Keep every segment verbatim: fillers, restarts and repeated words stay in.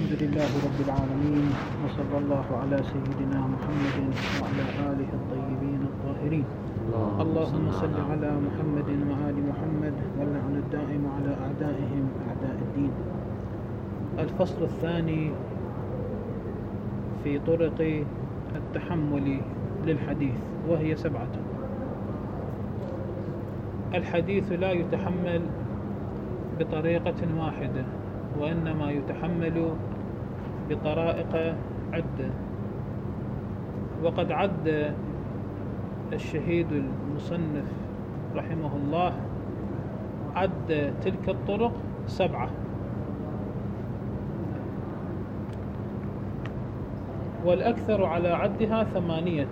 الحمد لله رب العالمين، وصلى الله على سيدنا محمد وعلى آله الطيبين الطاهرين. اللهم صل على محمد وآل محمد واللعن الدائم على أعدائهم أعداء الدين. الفصل الثاني في طرق التحمل للحديث، وهي سبعة. الحديث لا يتحمل بطريقة واحدة، وإنما يتحمل بطرائق عدة. وقد عد الشهيد المصنف رحمه الله عد تلك الطرق سبعة، والأكثر على عدها ثمانية.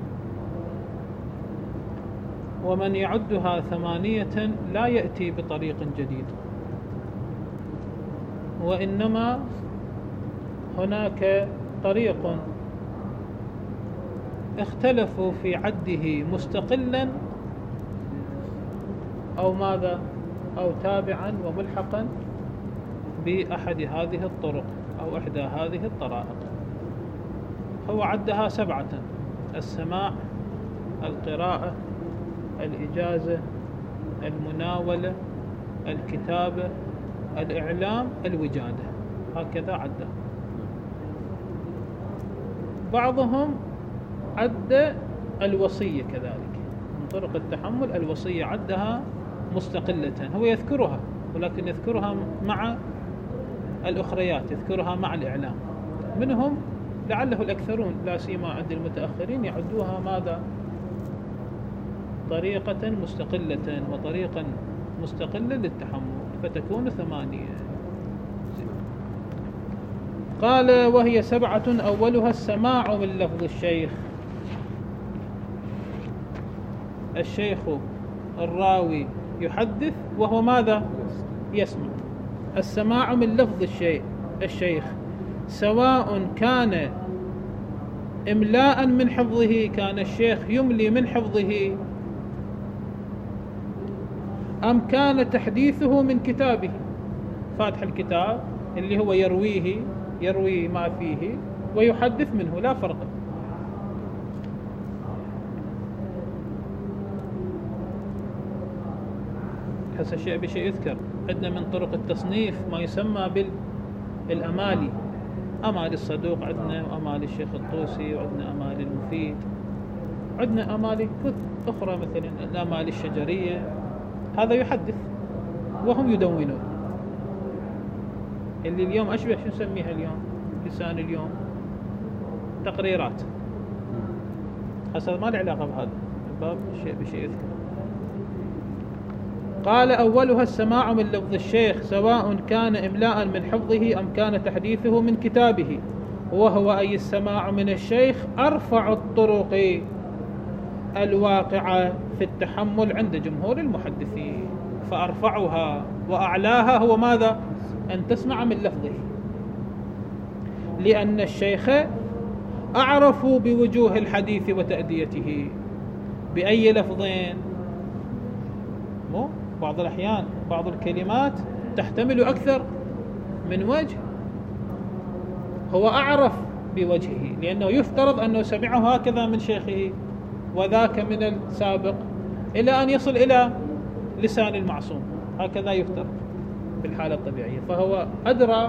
ومن يعدها ثمانية لا يأتي بطريق جديد، وإنما هناك طريق اختلفوا في عده مستقلا أو ماذا أو تابعا وملحقا بأحد هذه الطرق أو إحدى هذه الطرائق. هو عدها سبعة: السماع، القراءة، الإجازة، المناولة، الكتابة، الإعلام، الوجادة. هكذا عدها. بعضهم عد الوصية كذلك من طرق التحمل. الوصية عدها مستقلة، هو يذكرها ولكن يذكرها مع الأخريات، يذكرها مع الإعلام. منهم لعله الأكثرون لا سيما عند المتأخرين يعدوها ماذا؟ طريقة مستقلة وطريقا مستقلا للتحمل، فتكون ثمانية. قال: وهي سبعة أولها السماع من لفظ الشيخ. الشيخ الراوي يحدث وهو ماذا؟ يسمع. السماع من لفظ الشيء الشيخ سواء كان إملاء من حفظه، كان الشيخ يملي من حفظه، أم كان تحديثه من كتابه، فاتح الكتاب اللي هو يرويه يروي ما فيه ويحدث منه، لا فرق. حسب شيء بشيء يذكر. عندنا من طرق التصنيف ما يسمى بالأمالي، أمال الصدوق عندنا، وأمال الشيخ الطوسي، وعندنا أمال المفيد، عندنا أمال أخرى مثلا الأمال الشجرية. هذا يحدث وهم يدونون. اللي اليوم أشبه شو نسميها اليوم؟ لسان اليوم تقريرات. هذا ما له علاقة بهذا الباب، شيء بشيء يذكر. قال: أولها السماع من لفظ الشيخ سواء كان إملاء من حفظه أم كان تحديثه من كتابه، وهو أي السماع من الشيخ أرفع الطرق الواقعة في التحمل عند جمهور المحدثين. فأرفعها وأعلاها هو ماذا؟ أن تسمع من لفظه، لأن الشيخ أعرف بوجوه الحديث وتأديته. بأي لفظين؟ مو بعض الأحيان بعض الكلمات تحتمل أكثر من وجه. هو أعرف بوجهه، لأنه يفترض أنه سمعه هكذا من شيخه وذاك من السابق إلى أن يصل إلى لسان المعصوم، هكذا يفترض في الحالة الطبيعية. فهو أدرى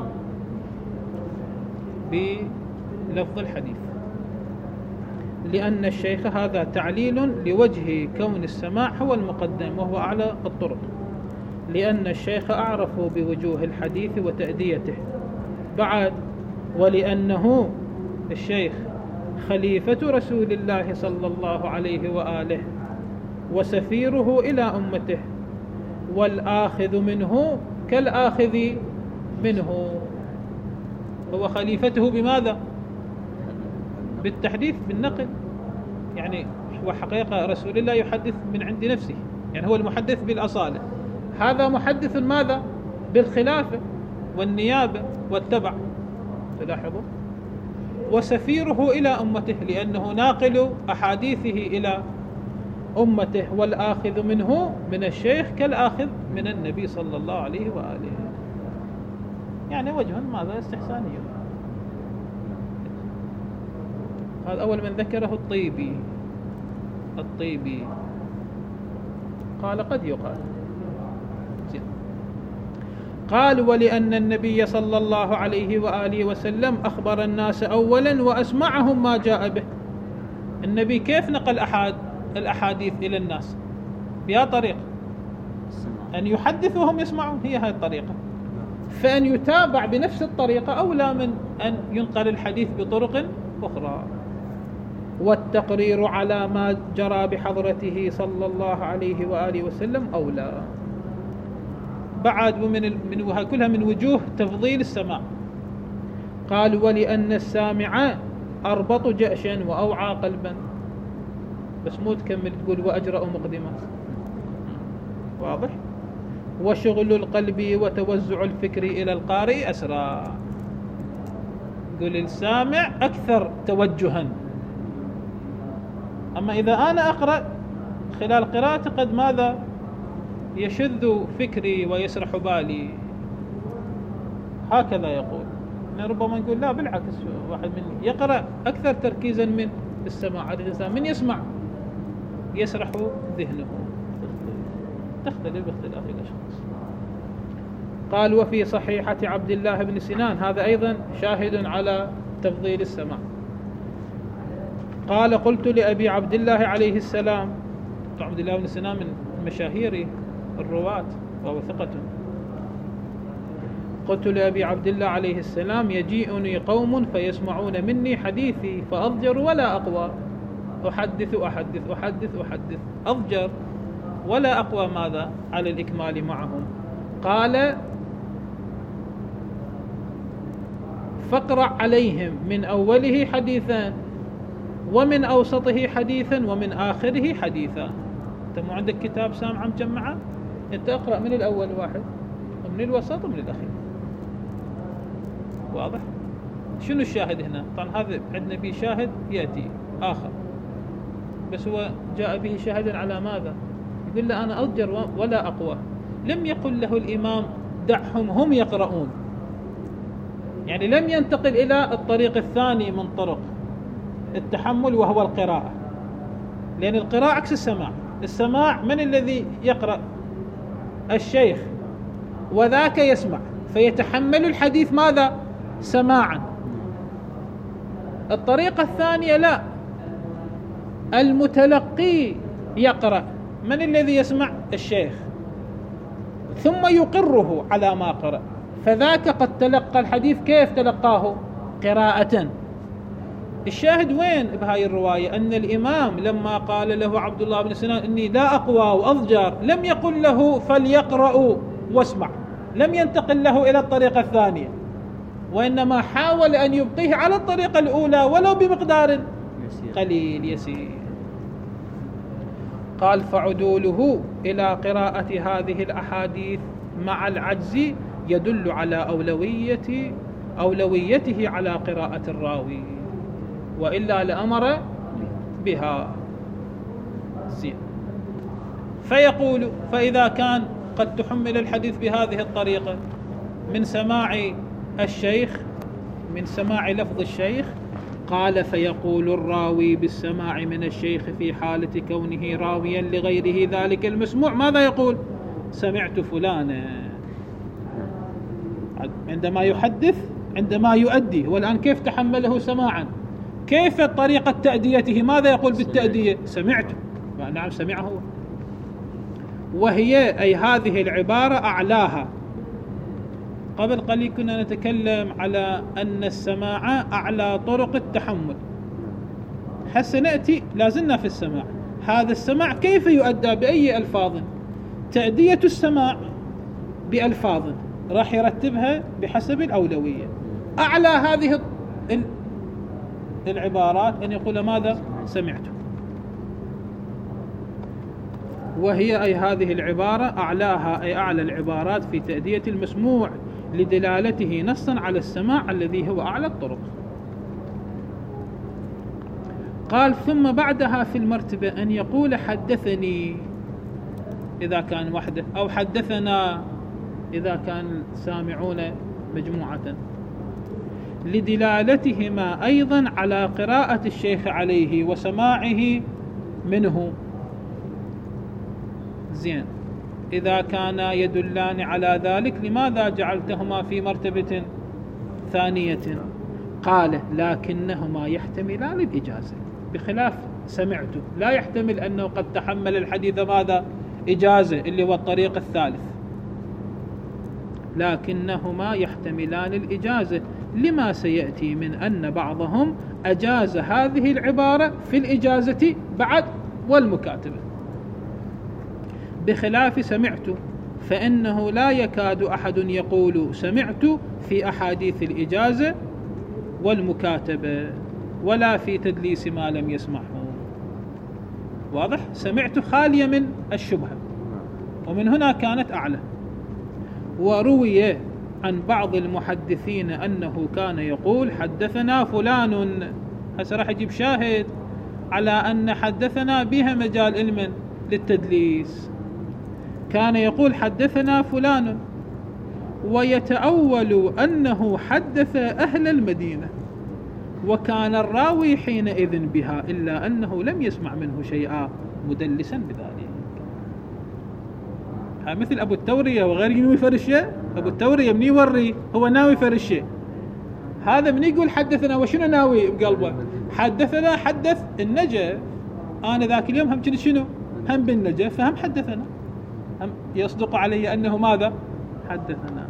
بلفظ الحديث، لأن الشيخ هذا تعليل لوجه كون السماع هو المقدم وهو أعلى الطرق، لأن الشيخ أعرف بوجوه الحديث وتأديته. بعد: ولأنه الشيخ خليفة رسول الله صلى الله عليه وآله وسفيره إلى أمته، والآخذ منه كالآخذ منه. هو خليفته بماذا؟ بالتحديث، بالنقل. يعني هو حقيقة رسول الله يحدث من عند نفسه، يعني هو المحدث بالأصالة. هذا محدث ماذا؟ بالخلافة والنيابة والتبع. تلاحظوا؟ وسفيره إلى أمته، لأنه ناقل أحاديثه إلى أمته. والآخذ منه من الشيخ كالآخذ من النبي صلى الله عليه وآله. يعني وجه ماذا استحساني. هذا أول من ذكره الطيبي. الطيبي قال قد يقال. قال ولأن النبي صلى الله عليه وآله وسلم أخبر الناس أولا وأسمعهم ما جاء به. النبي كيف نقل أحد الأحاديث إلى الناس؟ بها طريقة أن يحدث وهم يسمعون، هي هذه الطريقة. فأن يتابع بنفس الطريقة أولى من أن ينقل الحديث بطرق أخرى. والتقرير على ما جرى بحضرته صلى الله عليه وآله وسلم أولى. بعد من من كلها من وجوه تفضيل السماع. قال ولأن السامع أربط جأشا وأوعى قلبا. بس مو تكمل تقول وأجرأ مقدما. واضح؟ وشغل القلب وتوزع الفكر إلى القارئ أسرع. قل السامع أكثر توجها. أما إذا أنا أقرأ خلال قراءتي قد ماذا يشذ فكري ويسرح بالي. هكذا يقول. ربما نقول لا بالعكس، واحد من يقرأ أكثر تركيزا من السماع. هذا الإنسان من يسمع يسرح ذهنه. تختلف باختلاف الأشخاص. قال وفي صحيحة عبد الله بن سنان، هذا أيضا شاهد على تفضيل السماع. قال قلت لأبي عبد الله عليه السلام، عبد الله بن سنان من مشاهير الرواة وهو ثقة. قلت لأبي عبد الله عليه السلام يجيئني قوم فيسمعون مني حديثي فأضجر ولا أقوى. أحدث أحدث أحدث أحدث أضجر ولا أقوى ماذا على الإكمال معهم. قال فاقرأ عليهم من أوله حديثا ومن أوسطه حديثا ومن آخره حديثا. أنت مو عندك كتاب سامعة مجمعة؟ أنت أقرأ من الأول واحد ومن الوسط ومن الأخير. واضح؟ شنو الشاهد هنا؟ طبعا هذا عندنا به شاهد يأتي آخر، بس هو جاء به شاهدا على ماذا؟ يقول له أنا أضجر ولا أقوى. لم يقل له الإمام دعهم هم يقرؤون، يعني لم ينتقل إلى الطريق الثاني من طرق التحمل وهو القراءة، لأن القراءة عكس السماع. السماع من الذي يقرأ؟ الشيخ، وذاك يسمع فيتحمل الحديث ماذا؟ سماعا. الطريقة الثانية لا، المتلقي يقرأ. من الذي يسمع؟ الشيخ، ثم يقره على ما قرأ. فذاك قد تلقى الحديث كيف تلقاه؟ قراءة. الشاهد وين بهاي الرواية؟ أن الإمام لما قال له عبد الله بن سنان إني لا أقوى وأضجر، لم يقل له فليقرأ واسمع، لم ينتقل له إلى الطريقة الثانية، وإنما حاول أن يبقيه على الطريقة الأولى ولو بمقدار قليل يسير. قال فعدوله إلى قراءة هذه الأحاديث مع العجز يدل على أولوية أولويته على قراءة الراوي، وإلا لأمر بها. زين. فيقول فإذا كان قد تحمل الحديث بهذه الطريقة من سماع الشيخ، من سماع لفظ الشيخ، قال فيقول الراوي بالسماع من الشيخ في حالة كونه راويا لغيره ذلك المسموع ماذا يقول؟ سمعت فلانا. عندما يحدث، عندما يؤدي، والآن كيف تحمله سماعا؟ كيف طريقة تأديته؟ ماذا يقول بالتأدية؟ سمعت. نعم سمعه. وهي أي هذه العبارة أعلاها. قبل قليل كنا نتكلم على أن السماع أعلى طرق التحمل، هسه نأتي لازلنا في السماع. هذا السماع كيف يؤدى؟ بأي ألفاظ؟ تأدية السماع بألفاظ راح يرتبها بحسب الأولوية. أعلى هذه العبارات أن يقول ماذا؟ سمعته. وهي أي هذه العبارة أعلاها أي أعلى العبارات في تأدية المسموع لدلالته نصا على السماع الذي هو أعلى الطرق. قال ثم بعدها في المرتبة أن يقول حدثني إذا كان وحده، أو حدثنا إذا كان سامعون مجموعة، لدلالتهما أيضا على قراءة الشيخ عليه وسماعه منه. زين، إذا كانا يدلان على ذلك لماذا جعلتهما في مرتبة ثانية؟ قال لكنهما يحتملان الإجازة، بخلاف سمعته لا يحتمل أنه قد تحمل الحديث ماذا؟ إجازة، اللي هو الطريق الثالث، لكنهما يحتملان الإجازة لما سيأتي من أن بعضهم أجاز هذه العبارة في الإجازة بعد والمكاتبة، بخلاف سمعت فإنه لا يكاد أحد يقول سمعت في أحاديث الإجازة والمكاتبة ولا في تدليس ما لم يسمعه. واضح؟ سمعت خالية من الشبهة، ومن هنا كانت أعلى. وروي عن بعض المحدثين أنه كان يقول حدثنا فلان، هسه راح يجيب شاهد على أن حدثنا بها مجال علم للتدليس، كان يقول حدثنا فلان ويتأول أنه حدث أهل المدينة، وكان الراوي حينئذ بها إلا أنه لم يسمع منه شيئا مدلسا بذلك. ها مثل أبو التورية وغيره ينوي فرشة. أبو التورية من يوري هو ناوي فرشة، هذا من يقول حدثنا وشنو ناوي بقلبه؟ حدثنا حدث النجف، أنا ذاك اليوم هم كنت شنو؟ هم بالنجف، فهم حدثنا، هم يصدق علي أنه ماذا؟ حدثنا.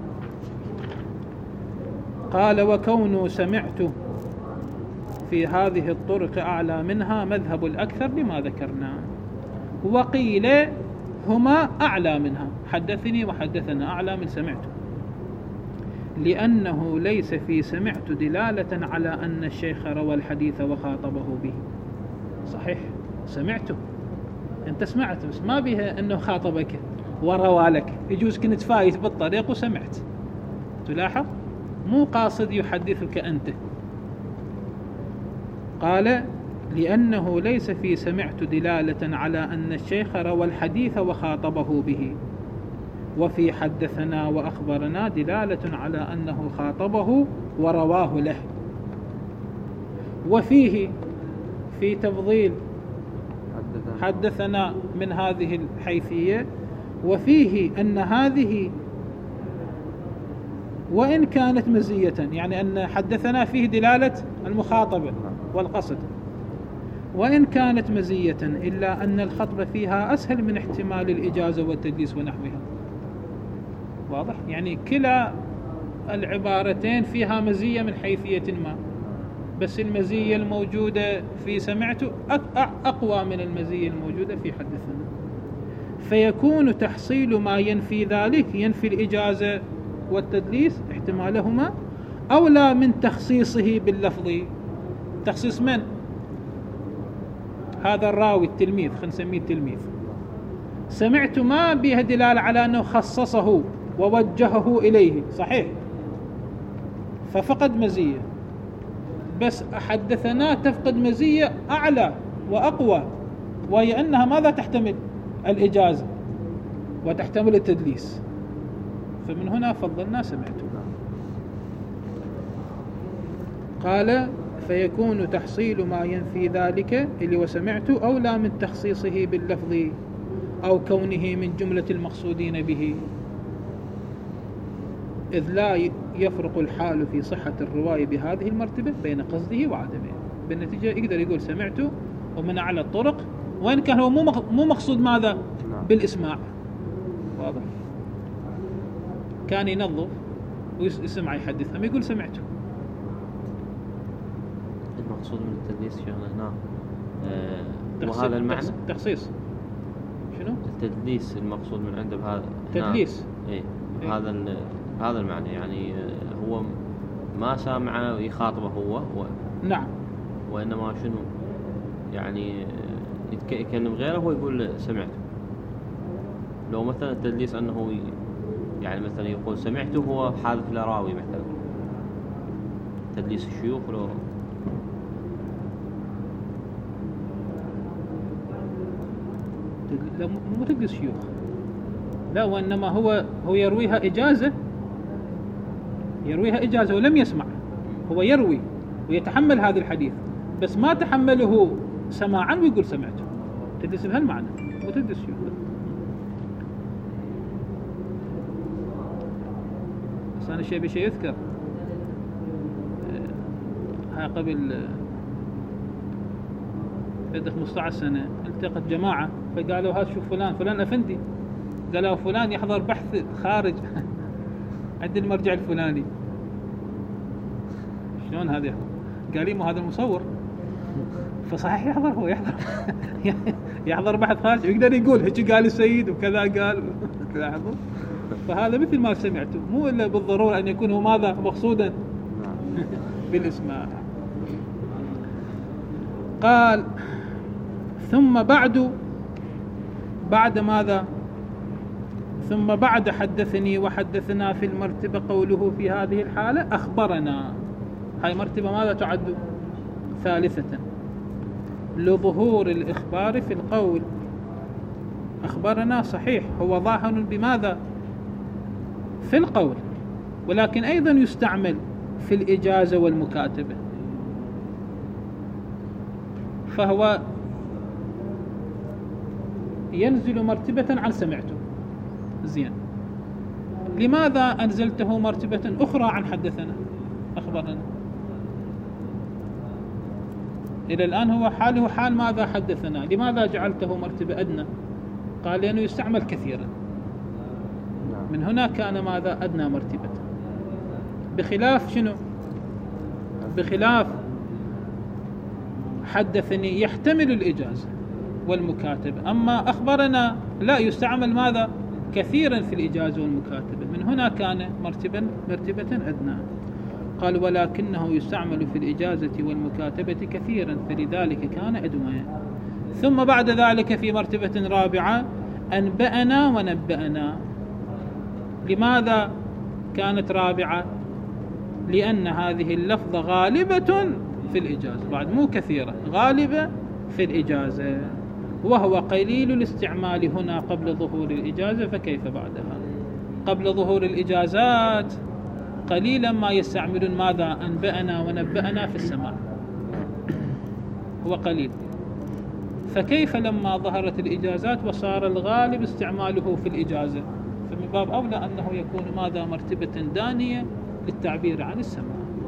قال وكون سمعت في هذه الطرق أعلى منها مذهب الأكثر لما ذكرنا، وقيل هما أعلى منها، حدثني وحدثنا أعلى من سمعت، لأنه ليس في سمعت دلالة على أن الشيخ روى الحديث وخاطبه به. صحيح سمعته، أنت سمعت بس ما بها أنه خاطبك وروى لك، يجوز كنت فايت بالطريق وسمعت، تلاحظ مو قاصد يحدثك أنت. قال لأنه ليس في سمعت دلالة على أن الشيخ روى الحديث وخاطبه به، وفي حدثنا وأخبرنا دلالة على أنه خاطبه ورواه له. وفيه في تفضيل حدثنا من هذه الحيثية، وفيه أن هذه وإن كانت مزية، يعني أن حدثنا فيه دلالة المخاطبة والقصد، وإن كانت مزية إلا أن الخطب فيها أسهل من احتمال الإجازة والتدليس ونحوها. واضح؟ يعني كلا العبارتين فيها مزية من حيثية ما، بس المزية الموجودة في سمعت أقوى من المزية الموجودة في حدثنا، فيكون تحصيل ما ينفي ذلك، ينفي الإجازة والتدليس احتمالهما، أولى من تخصيصه باللفظ. تخصيص من؟ هذا الراوي التلميذ، خلينا نسميه التلميذ. سمعت ما بها دلالة على أنه خصصه ووجهه إليه، صحيح، ففقد مزية. بس حدثنا تفقد مزية أعلى وأقوى، وهي أنها ماذا تحتمل؟ الإجازة وتحتمل التدليس، فمن هنا فضلنا سمعته. قال فيكون تحصيل ما ينفي ذلك اللي وسمعت أولى من تخصيصه باللفظ أو كونه من جملة المقصودين به، إذ لا يفرق الحال في صحة الرواية بهذه المرتبة بين قصده وعدمه. بالنتيجة يقدر يقول سمعت ومن أعلى الطرق، وإن كان هو مو مقصود ماذا؟ بالإسماع. واضح؟ كان ينظف ويسمع يحدث، أما يقول سمعته. المقصود من التدليس شغله هنا آه وهذا المعنى تخصيص شنو؟ التدليس المقصود من عنده بهذا تدليس إيه هذا هذا المعنى، يعني هو ما سامع يخاطبه هو, هو نعم، وإنما شنو يعني يتكلم غيره هو يقول سمعته. لو مثلا التدليس أنه يعني مثلا يقول سمعته هو حادث لراوي مثلا، تدليس الشيوخ لو لا مو تدليس شيوخ، لا، وإنما هو هو يرويها إجازة يرويها إجازة ولم يسمع، هو يروي ويتحمل هذا الحديث بس ما تحمله سماعا ويقول سمعته. تدرس بهالمعنى وتدرس شو بس أنا شيء بشيء يذكر ها قبل عندك خمسة عشر سنة التقت جماعة فقالوا هذا شوف فلان فلان أفندي، قالوا فلان يحضر بحث خارج عند المرجع الفلاني. شلون هذا؟ قال لي مو هذا المصور، فصحيح يحضر، هو يحضر يحضر بحث خارج ويقدر يقول هيك قال السيد وكذا قال. لاحظوا، فهذا مثل ما سمعتم مو إلا بالضرورة أن يكون هو ماذا مقصودا بالإسماع. قال ثم بعد بعد ماذا ثم بعد حدثني وحدثنا في المرتبة قوله في هذه الحالة أخبرنا. هاي مرتبة ماذا تعد؟ ثالثة، لظهور الإخبار في القول. أخبرنا صحيح هو ظاهر بماذا؟ في القول، ولكن أيضا يستعمل في الإجازة والمكاتبة، فهو ينزل مرتبة عن سمعته. زين، لماذا أنزلته مرتبة أخرى عن حدثنا أخبرنا؟ إلى الآن هو حاله حال ماذا حدثنا، لماذا جعلته مرتبة أدنى؟ قال لأنه يستعمل كثيرا، من هنا كان ماذا أدنى مرتبة، بخلاف شنو؟ بخلاف حدثني يحتمل الإجازة والمكاتبة، أما أخبرنا لا يستعمل ماذا كثيرا في الإجازة والمكاتبة، من هنا كان مرتبا مرتبة أدنى. قال ولكنه يستعمل في الإجازة والمكاتبة كثيرا فلذلك كان أدنى. ثم بعد ذلك في مرتبة رابعة أنبأنا ونبأنا. لماذا كانت رابعة؟ لأن هذه اللفظة غالبة في الإجازة، بعد مو كثيرة، غالبة في الإجازة، وهو قليل الاستعمال هنا قبل ظهور الإجازة، فكيف بعدها؟ قبل ظهور الإجازات قليلا ما يستعملون ماذا؟ أنبأنا ونبأنا في السماع، هو قليل، فكيف لما ظهرت الإجازات وصار الغالب استعماله في الإجازة؟ فمن باب أولى أنه يكون ماذا؟ مرتبة دانية للتعبير عن السماع.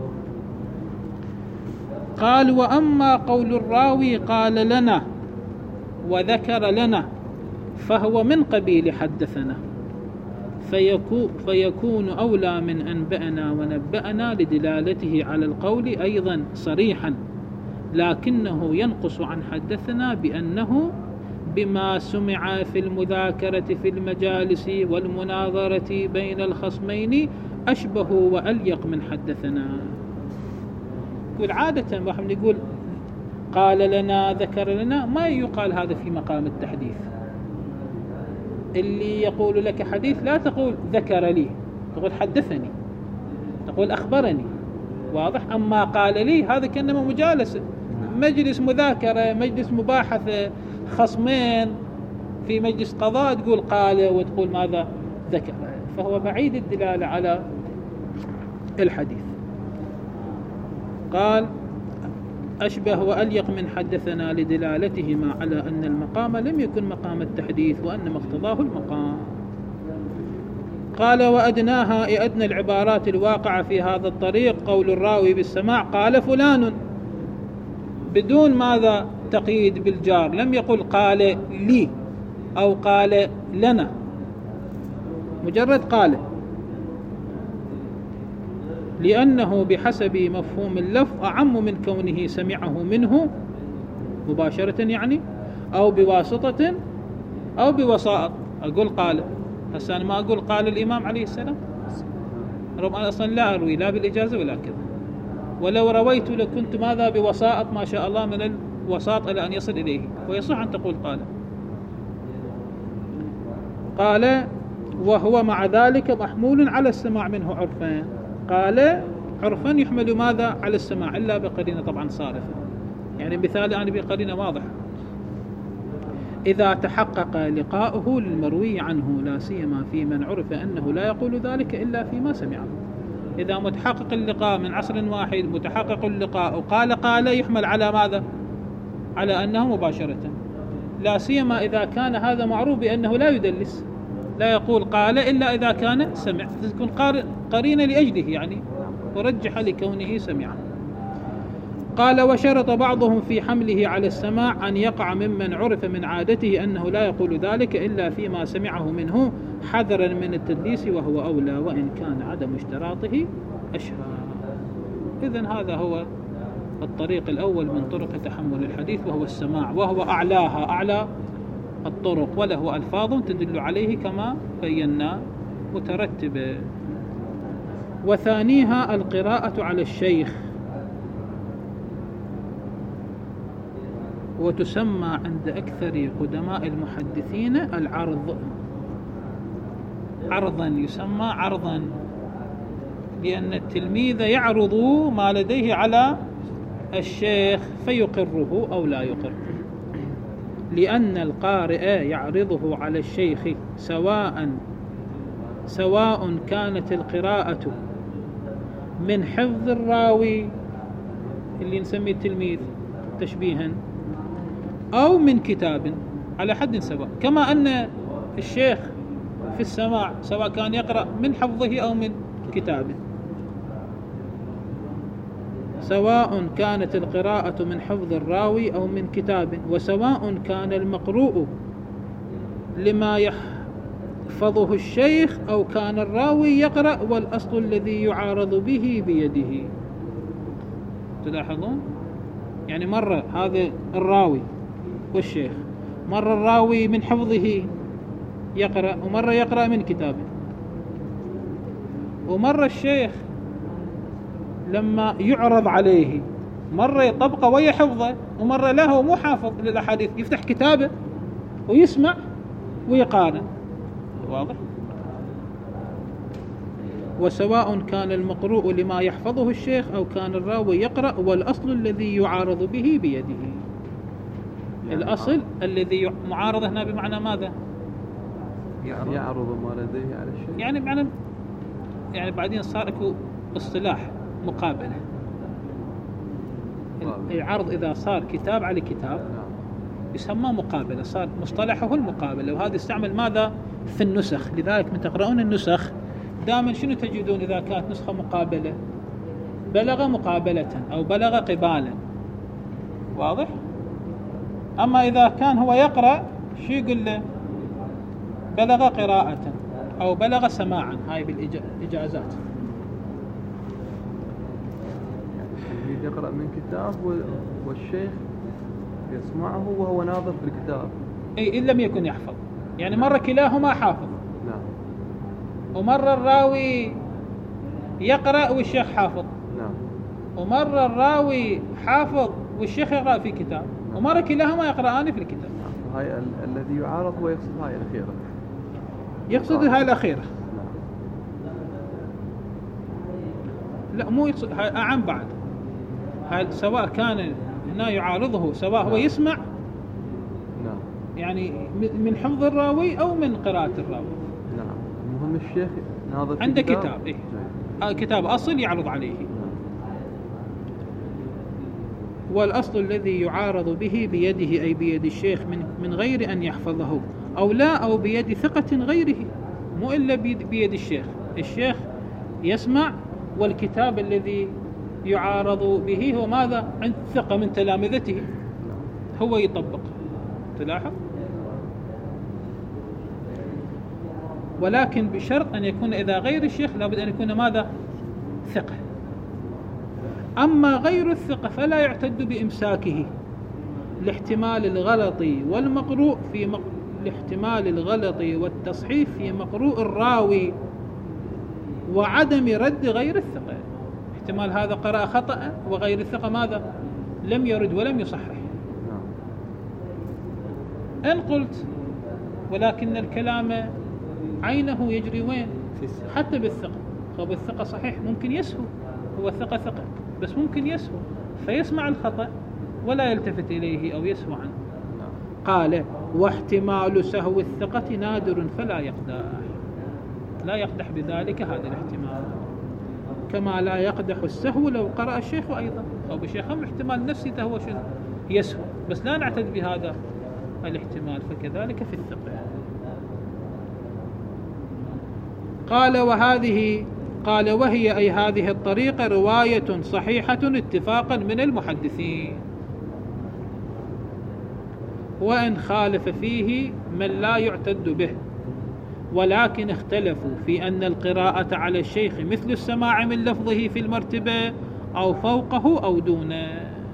قال وأما قول الراوي قال لنا وذكر لنا فهو من قبيل حدثنا، فيكون, فيكون أولى من أنبأنا ونبأنا لدلالته على القول أيضا صريحا، لكنه ينقص عن حدثنا بأنه بما سمع في المذاكرة في المجالس والمناظرة بين الخصمين أشبه وأليق من حدثنا. يقول عادة واحد يقول قال لنا ذكر لنا، ما يقال هذا في مقام التحديث. اللي يقول لك حديث لا تقول ذكر لي، تقول حدثني، تقول أخبرني، واضح؟ أما قال لي هذا كأنما مجالسة، مجلس مذاكرة، مجلس مباحثة، خصمين في مجلس قضاء تقول قال وتقول ماذا؟ ذكر، فهو بعيد الدلالة على الحديث. قال أشبه وأليق من حدثنا لدلالتهما على أن المقام لم يكن مقام التحديث وأنما اقتضاه المقام. قال وأدناها أي أدنى العبارات الواقعة في هذا الطريق قول الراوي بالسماع قال فلان، بدون ماذا؟ تقييد بالجار، لم يقل قال لي أو قال لنا، مجرد قال، لأنه بحسب مفهوم اللفظ أعم من كونه سمعه منه مباشرة يعني، أو بواسطة أو بوسائط. أقول قال، هسه أنا ما أقول قال الإمام عليه السلام، رغم أنا أصلا لا أروي لا بالإجازة ولا كذا، ولو رويت لكنت ماذا؟ بوسائط ما شاء الله من الوساط إلى أن يصل إليه، ويصح أن تقول قال. قال وهو مع ذلك محمول على السماع منه عرفان. قال عرفا يحمل ماذا؟ على السماع، إلا بقرينة طبعا صارفة، يعني مثال يعني بقرينة واضحة، إذا تحقق لقاؤه للمروي عنه، لا سيما في من عرف أنه لا يقول ذلك إلا فيما سمعه. إذا متحقق اللقاء من عصر واحد متحقق اللقاء وقال قال يحمل على ماذا؟ على أنه مباشرة، لا سيما إذا كان هذا معروف بأنه لا يدلس، لا يقول قال إلا إذا كان سمع، تكون قرينة لأجله يعني ورجح لكونه سمعا. قال وشرط بعضهم في حمله على السماع أن يقع ممن عرف من عادته أنه لا يقول ذلك إلا فيما سمعه منه حذرا من التدليس وهو أولى وإن كان عدم اشتراطه أشهر. إذن هذا هو الطريق الأول من طرق تحمل الحديث وهو السماع، وهو أعلاها أعلى الطرق، وله ألفاظ تدل عليه كما بينا مترتبة. وثانيها القراءة على الشيخ، وتسمى عند أكثر قدماء المحدثين العرض، عرضا، يسمى عرضا، لأن التلميذ يعرض ما لديه على الشيخ فيقره أو لا يقره، لأن القارئ يعرضه على الشيخ سواء سواء كانت القراءة من حفظ الراوي اللي نسميه التلميذ تشبيها أو من كتاب على حد سواء، كما أن الشيخ في السماع سواء كان يقرأ من حفظه أو من كتابه، سواء كانت القراءة من حفظ الراوي أو من كتاب، وسواء كان المقروء لما يحفظه الشيخ أو كان الراوي يقرأ والأصل الذي يعارض به بيده. تلاحظون يعني مرة هذا الراوي والشيخ، مرة الراوي من حفظه يقرأ ومرة يقرأ من كتابه، ومرة الشيخ لما يعرض عليه مرة يطبقه ويا حفظه، ومرة له مو حافظ للأحاديث يفتح كتابه ويسمع ويقارن. واضح؟ وسواء كان المقروء لما يحفظه الشيخ أو كان الراوي يقرأ والأصل الذي يعارض به بيده. الأصل الذي معارضة هنا بمعنى ماذا؟ يعرض ما لديه على الشيء، يعني معنى يعني بعدين صار اكو اصطلاح مقابلة. العرض إذا صار كتاب على كتاب يسمى مقابلة، صار مصطلحه المقابلة، وهذا يستعمل ماذا؟ في النسخ. لذلك من تقرؤون النسخ دائما شنو تجدون إذا كانت نسخة مقابلة؟ بلغ مقابلة أو بلغ قبالا. واضح؟ أما إذا كان هو يقرأ شو يقول له؟ بلغ قراءة أو بلغ سماعا، هاي بالإجازات. يعني يقرأ من كتاب والشيخ يسمعه وهو ناظر في الكتاب، أي إن لم يكن يحفظ، يعني مرة كلاهما حافظ، نعم، ومرة الراوي يقرأ والشيخ حافظ، نعم، ومرة الراوي حافظ والشيخ يقرأ في كتاب، ومرة كلاهما يقرآن في الكتاب. نعم. هاي ال- الذي يعارض هو يقصد هاي الأخيرة، يقصد هاي الأخيرة. لا مو يقصد هاي أعم بعد، هاي سواء كان هنا يعارضه سواء هو يسمع نعم، يعني من حفظ الراوي أو من قراءة الراوي. نعم. المهم الشيخ ناظر في عنده كتاب, كتاب إيه؟ آه كتاب أصل يعرض عليه. والأصل الذي يعارض به بيده أي بيد الشيخ من من غير أن يحفظه أو لا، أو بيد ثقة غيره، مو إلا بيد, بيد الشيخ. الشيخ يسمع والكتاب الذي يعارض به هو ماذا؟ عند ثقة من تلامذته هو يطبق. تلاحظ؟ ولكن بشرط أن يكون إذا غير الشيخ لابد أن يكون ماذا؟ ثقة. أما غير الثقة فلا يعتد بإمساكه لاحتمال الغلط والمقروء في مق... لاحتمال الغلط والتصحيف في مقروء الراوي وعدم رد غير الثقة. احتمال هذا قرأ خطأ وغير الثقة ماذا؟ لم يرد ولم يصحح. إن قلت ولكن الكلام عينه يجري وين؟ حتى بالثقة. هو بالثقة صحيح ممكن يسهو، هو ثقة ثقة بس ممكن يسهو فيسمع الخطأ ولا يلتفت إليه أو يسهو عنه. قال واحتمال سهو الثقة نادر فلا يقدح، لا يقدح بذلك هذا الاحتمال، كما لا يقدح السهو لو قرأ الشيخ أيضا، أو بشيخ احتمال نفسي هو شنو يسهو، بس لا نعتد بهذا الاحتمال، فكذلك في الثقة. قال وهذه قال وهي أي هذه الطريقة رواية صحيحة اتفاقا من المحدثين، وإن خالف فيه من لا يعتد به، ولكن اختلفوا في أن القراءة على الشيخ مثل السماع من لفظه في المرتبة أو فوقه أو دونه.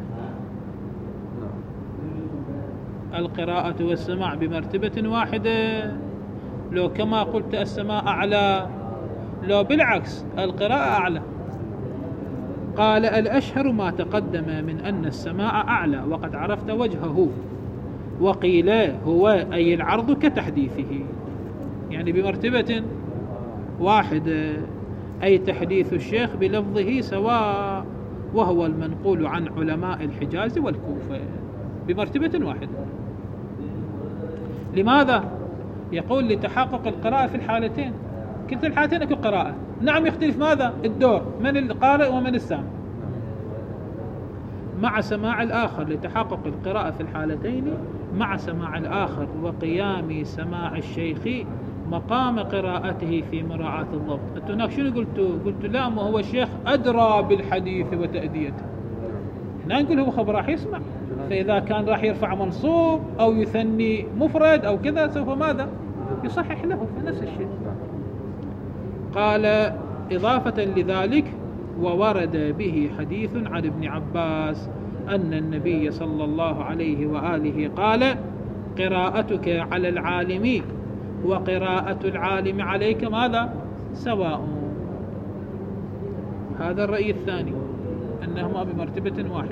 القراءة والسماع بمرتبة واحدة، لو كما قلت السماع أعلى، لو بالعكس القراءة أعلى. قال الأشهر ما تقدم من أن السماع أعلى وقد عرفت وجهه، وقيل هو أي العرض كتحديثه، يعني بمرتبة واحدة، أي تحديث الشيخ بلفظه سواء، وهو المنقول عن علماء الحجاز والكوفة بمرتبة واحدة. لماذا؟ يقول لتحقق القراءة في الحالتين، كلتا الحالتين اكو قراءة. نعم يختلف ماذا؟ الدور، من القارئ ومن السامع، مع سماع الآخر لتحقق القراءة في الحالتين مع سماع الآخر، وقيام سماع الشيخ مقام قراءته في مراعاة الضبط. أنتم هناك شنو قلتوا؟ قلتوا لا، ما هو الشيخ أدرى بالحديث وتأديته. هنا نقول هو خبر راح يسمع، فإذا كان راح يرفع منصوب أو يثني مفرد أو كذا سوف ماذا؟ يصحح له، فنفس الشيء. قال إضافة لذلك وورد به حديث عن ابن عباس أن النبي صلى الله عليه وآله قال قراءتك على العالم وقراءة العالم عليك ماذا؟ سواء. هذا الرأي الثاني، أنهما بمرتبة واحدة.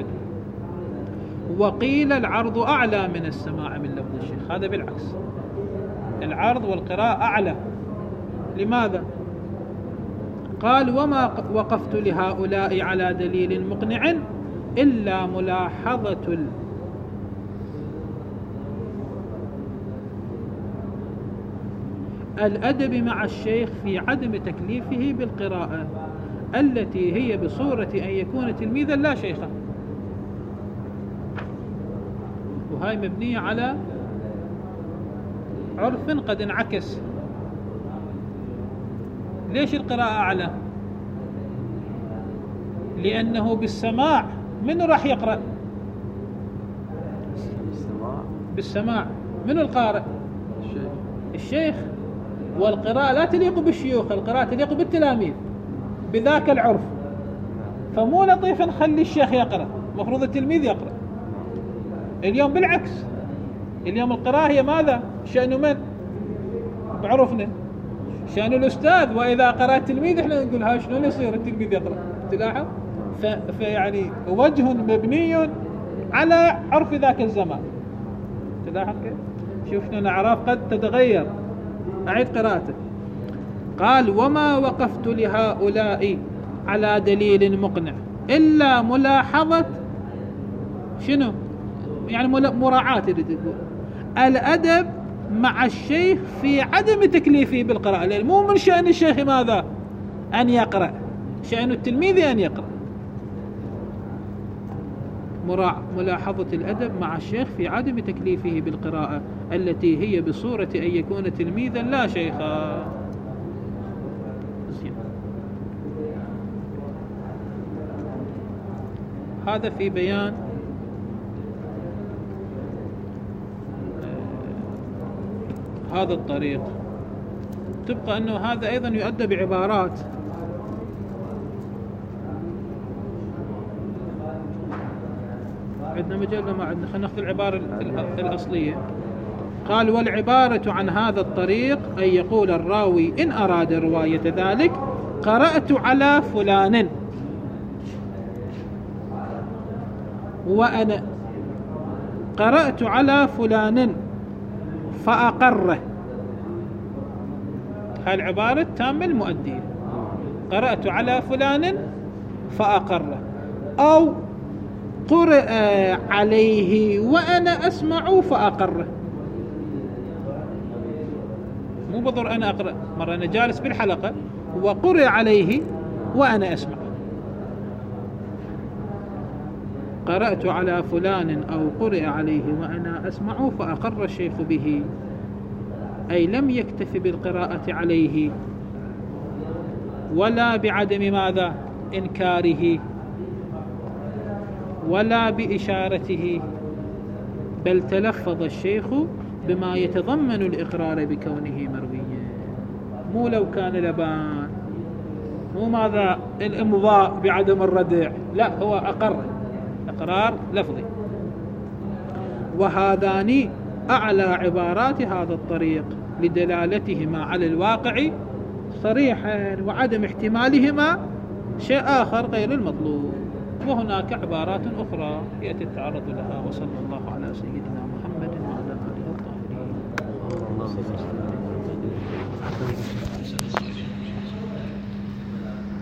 وقيل العرض أعلى من السماع من لفظ الشيخ، هذا بالعكس، العرض والقراءة أعلى. لماذا؟ قال وما وقفت لهؤلاء على دليل مقنع إلا ملاحظة ال الأدب مع الشيخ في عدم تكليفه بالقراءة التي هي بصورة أن يكون تلميذا لا شيخا، وهاي مبنية على عرف قد انعكس. ليش القراءة أعلى؟ لأنه بالسماع من راح يقرأ؟ بالسماع من القارئ؟ الشيخ. الشيخ. والقراءة لا تليق بالشيوخ، القراءة تليق بالتلاميذ بذاك العرف، فمو لطيف نخلي الشيخ يقرأ، مفروض التلميذ يقرأ. اليوم بالعكس، اليوم القراءة هي ماذا؟ شأن من؟ بعرفنا شأن الأستاذ، وإذا قرأ التلميذ إحنا نقول ها شلون يصير التلميذ يقرأ؟ تلاحظ؟ فيعني وجه مبني على عرف ذاك الزمان. تلاحظ كيف؟ شوفنا الأعراف قد تتغير. أعيد قراءته. قال وما وقفت لهؤلاء على دليل مقنع إلا ملاحظة شنو؟ يعني مراعاة الأدب مع الشيخ في عدم تكليفه بالقراءة، لأن مو من شأن الشيخ ماذا؟ أن يقرأ، شأن التلميذ أن يقرأ. ملاحظة الأدب مع الشيخ في عدم تكليفه بالقراءة التي هي بصورة أن يكون تلميذا لا شيخا. هذا في بيان هذا الطريق. تبقى أنه هذا أيضا يؤدى بعبارات عندنا مجال ما عندنا، خلينا ناخذ العبارة الأصلية. قال والعبارة عن هذا الطريق أن يقول الراوي إن أراد رواية ذلك قرأت على فلان وأنا قرأت على فلان فأقره، هاي العبارة تامة المؤدية، قرأت على فلان فأقره، أو قرأ عليه وأنا أسمع فأقره. مو بضر أنا أقرأ، مرة أنا جالس بالحلقة وقرأ عليه وأنا أسمع. قرأت على فلان أو قرئ عليه وأنا أسمع فأقر الشيخ به، أي لم يكتف بالقراءة عليه ولا بعدم ماذا إنكاره ولا بإشارته، بل تلفظ الشيخ بما يتضمن الإقرار بكونه مرويا. مو لو كان لبان، مو ماذا الإمضاء بعدم الردع، لا، هو أقر إقرار لفظي. وهذان أعلى عبارات هذا الطريق لدلالتهما على الواقع صريحا وعدم احتمالهما شيء آخر غير المطلوب. وهناك عبارات أخرى يأتي التعرض لها. وصلى الله على سيدنا محمد وعلى آله الطاهرين.